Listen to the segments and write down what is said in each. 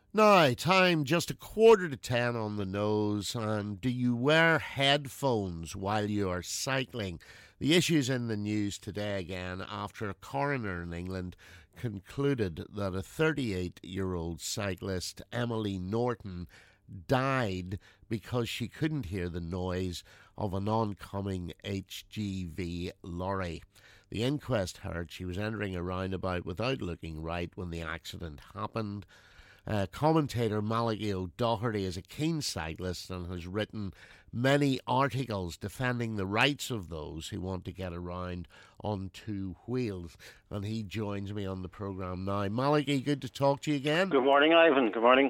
Now, time just a quarter to 10 on the nose. And do you wear headphones while you are cycling? The issues in the news today again after a coroner in England concluded that a 38-year-old cyclist, Emily Norton, died because she couldn't hear the noise of an oncoming HGV lorry. The inquest heard she was entering a roundabout without looking right when the accident happened. Commentator Malachy O'Doherty is a keen cyclist and has written many articles defending the rights of those who want to get around on two wheels. And he joins me on the programme now. Malachy, good to talk to you again. Good morning, Ivan. Good morning.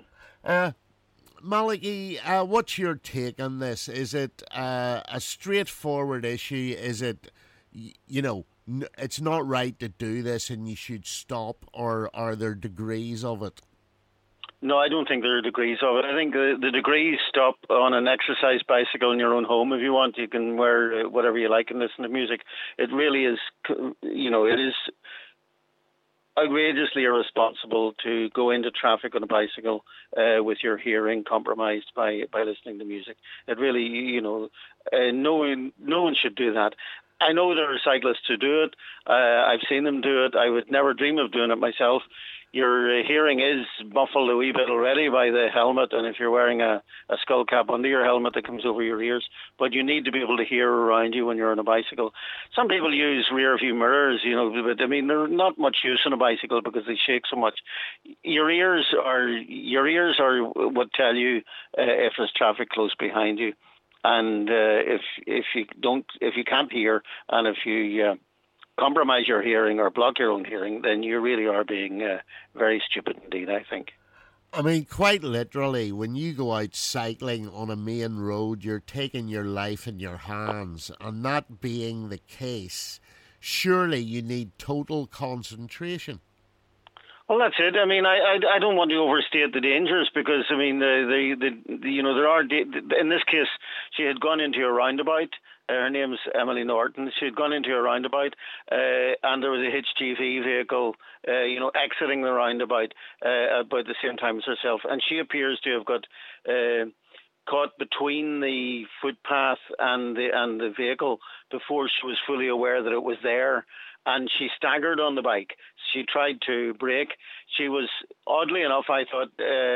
Malachy, what's your take on this? Is it a straightforward issue? Is it, it's not right to do this and you should stop, or are there degrees of it? No, I don't think there are degrees of it. I think the degrees stop on an exercise bicycle in your own home. If you want, you can wear whatever you like and listen to music. It really is, it is outrageously irresponsible to go into traffic on a bicycle with your hearing compromised by listening to music. It really, no one should do that. I know there are cyclists who do it. I've seen them do it. I would never dream of doing it myself. Your hearing is muffled a wee bit already by the helmet, and if you're wearing a skull cap under your helmet that comes over your ears, but you need to be able to hear around you when you're on a bicycle. Some people use rear view mirrors, but I mean, they're not much use on a bicycle because they shake so much. Your ears are what tell you if there's traffic close behind you, and if you can't hear, and if you compromise your hearing or block your own hearing, then you really are being very stupid indeed, I think. I mean, quite literally, when you go out cycling on a main road, you're taking your life in your hands, and that being the case, surely you need total concentration. Well, that's it. I mean, I don't want to overstate the dangers because, I mean, there are, in this case, she had gone into a roundabout. Her name's Emily Norton. She had gone into a roundabout, and there was a HGV vehicle, exiting the roundabout about the same time as herself. And she appears to have got caught between the footpath and the vehicle before she was fully aware that it was there. And she staggered on the bike. She tried to brake. She was, oddly enough, I thought,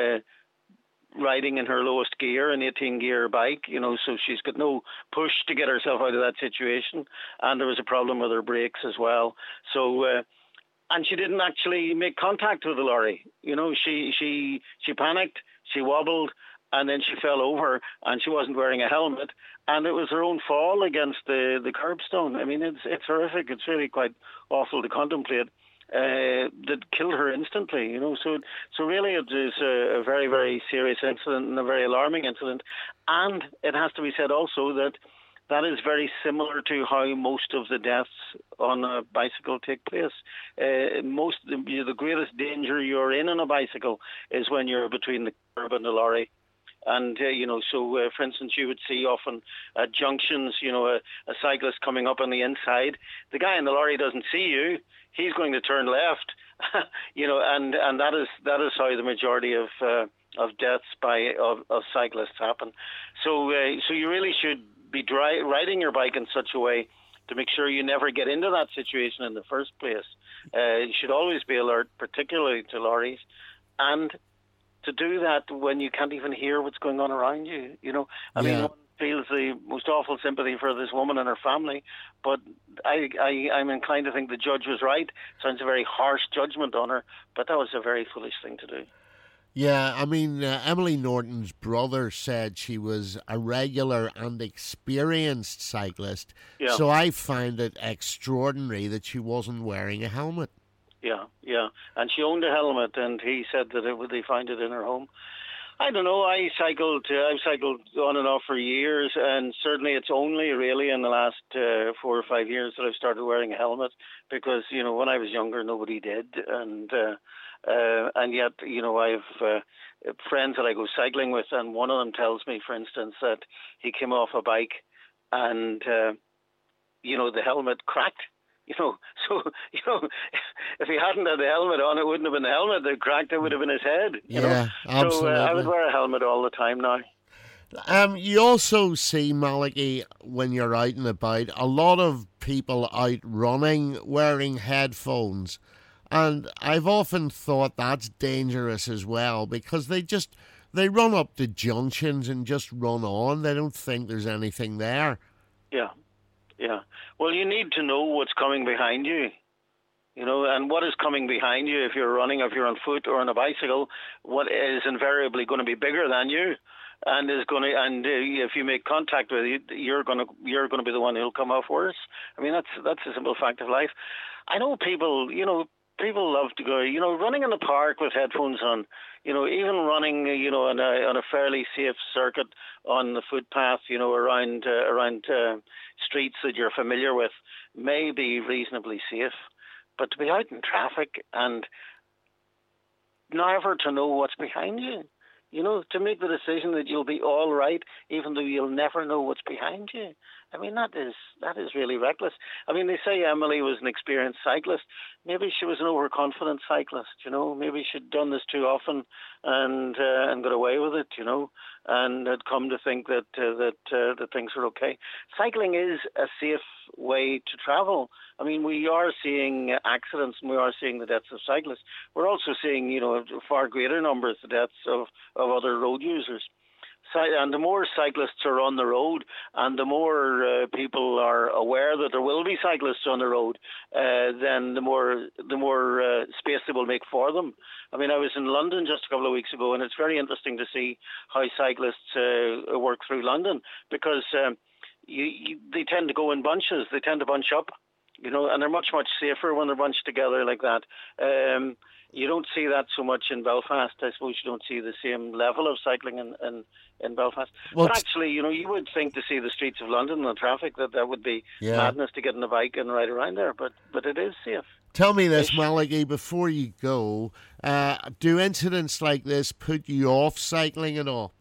riding in her lowest gear, an 18-gear bike, so she's got no push to get herself out of that situation. And there was a problem with her brakes as well. So, and she didn't actually make contact with the lorry. She panicked, she wobbled, and then she fell over, and she wasn't wearing a helmet, and it was her own fall against the curbstone. I mean, it's horrific. It's really quite awful to contemplate. That killed her instantly, So really, it is a very, very serious incident and a very alarming incident. And it has to be said also that is very similar to how most of the deaths on a bicycle take place. The greatest danger you're in on a bicycle is when you're between the curb and the lorry. And, for instance, you would see often at junctions, a cyclist coming up on the inside. The guy in the lorry doesn't see you. He's going to turn left, and that is how the majority of deaths of cyclists happen. So you really should be riding your bike in such a way to make sure you never get into that situation in the first place. You should always be alert, particularly to lorries, and to do that when you can't even hear what's going on around you. I mean, one feels the most awful sympathy for this woman and her family, but I'm inclined to think the judge was right. Sounds a very harsh judgment on her, but that was a very foolish thing to do. Yeah, I mean, Emily Norton's brother said she was a regular and experienced cyclist, so I find it extraordinary that she wasn't wearing a helmet. Yeah. And she owned a helmet, and he said that they find it in her home. I don't know. I've cycled on and off for years, and certainly it's only really in the last 4 or 5 years that I've started wearing a helmet because, when I was younger, nobody did. And yet, I've friends that I go cycling with, and one of them tells me, for instance, that he came off a bike and, the helmet cracked. So if he hadn't had the helmet on, it wouldn't have been the helmet that cracked. It would have been his head. Yeah, absolutely. So I would wear a helmet all the time now. You also see, Malachy, when you're out and about, a lot of people out running wearing headphones. And I've often thought that's dangerous as well, because they run up to junctions and just run on. They don't think there's anything there. Yeah. Well, you need to know what's coming behind you. And what is coming behind you if you're running, if you're on foot or on a bicycle, what is invariably going to be bigger than you, and if you make contact with it, you're going to be the one who'll come off worse. I mean, that's a simple fact of life. I know people, people love to go, running in the park with headphones on, even running, on a fairly safe circuit on the footpath, around streets that you're familiar with, may be reasonably safe. But to be out in traffic and never to know what's behind you, to make the decision that you'll be all right, even though you'll never know what's behind you. I mean, that is really reckless. I mean, they say Emily was an experienced cyclist. Maybe she was an overconfident cyclist, Maybe she'd done this too often and got away with it, and had come to think that things are okay. Cycling is a safe way to travel. I mean, we are seeing accidents and we are seeing the deaths of cyclists. We're also seeing, far greater numbers of deaths of other road users. And the more cyclists are on the road, and the more people are aware that there will be cyclists on the road, then the more space they will make for them. I mean, I was in London just a couple of weeks ago, and it's very interesting to see how cyclists work through London, because they tend to go in bunches. They tend to bunch up, and they're much, much safer when they're bunched together like that. You don't see that so much in Belfast. I suppose you don't see the same level of cycling in Belfast. Well, but actually, you would think to see the streets of London and traffic that would be madness to get on a bike and ride around there. But it is safe. Tell me this, Malachy, before you go, do incidents like this put you off cycling at all?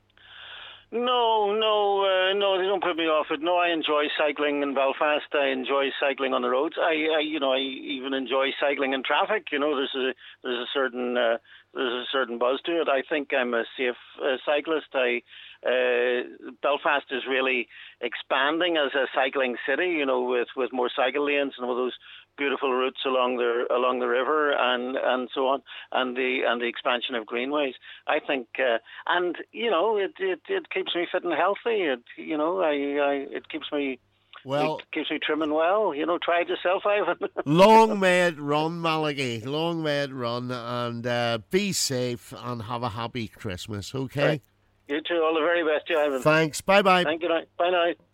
No, they don't put me off it. No, I enjoy cycling in Belfast. I enjoy cycling on the roads. I even enjoy cycling in traffic. There's a certain buzz to it. I think I'm a safe cyclist. Belfast is really expanding as a cycling city, with more cycle lanes and all those beautiful routes along the river and so on, and the expansion of greenways. I think, it keeps me fit and healthy. It keeps me. Well, it keeps me trimming well. Try it yourself, Ivan. Long may it run, Malachy. Long may it run, and be safe and have a happy Christmas. Okay. Right. You too. All the very best, Ivan. Thanks. Bye bye. Thank you. Bye now.